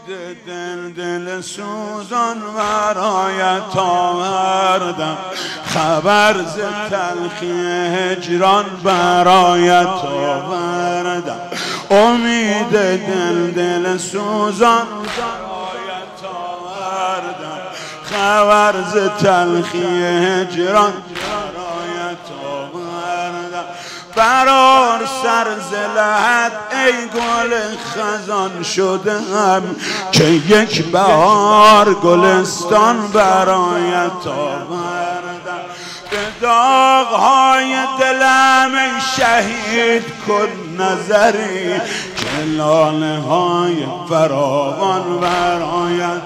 دل سوزان برایت آوردم، خبر ز تلخی هجران برایت آوردم. امید دل سوزان برایت آوردم، خبر ز تلخی هجران برایت آوردم. برار سر ز لحد ای گل خزان شدم، که یک بهار گلستان برایت آوردم. به داغ‌های دلم ای شهید کن نظری، که لاله‌های فراوان برایت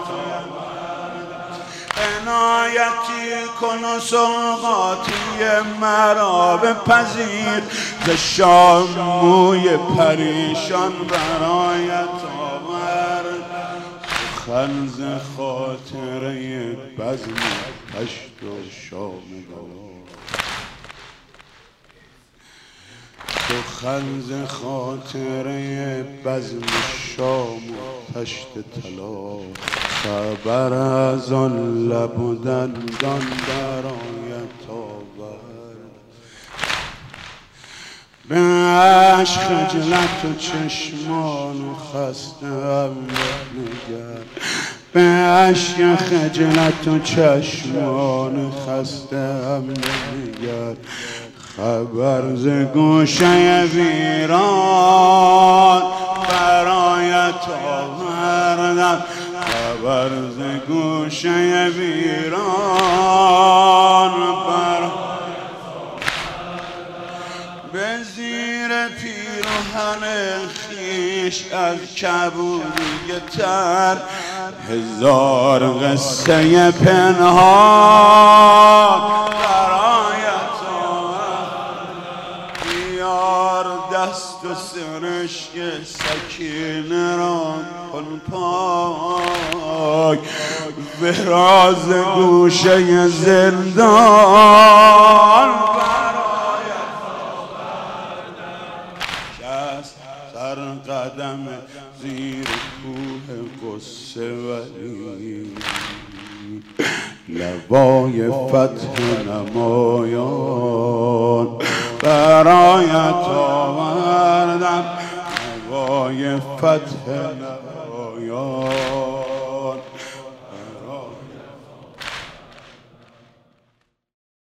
عنایتی کن و سوغاتی مرا بپذیر، ز شام موی پریشان برایت آورد. سخن ز خاطره بزم هشت و شام بلا، سخن ز خاطره بزم شام و تشت طلا. خبر از آن لب و دندان برایت آورد. به عشق خجلت و چشمان خسته ام نگر، به عشق خجلت و چشمان خسته ام نگر. خبر ز گوشه ویران برایت آوردم، خبر ز گوشه ویران برایت آوردم. به زیر پیراهن خویش از کبودی تر، هزار قصه پنهان برایت آوردم. بیار دست و سرشک سکینه را کن پاک، وراز گوشه زندان برایت آوردم. شست سر قدم زیر کوه قصه ولی، لوای فتح نمایان برایت آوردم، لوای فتح نمایان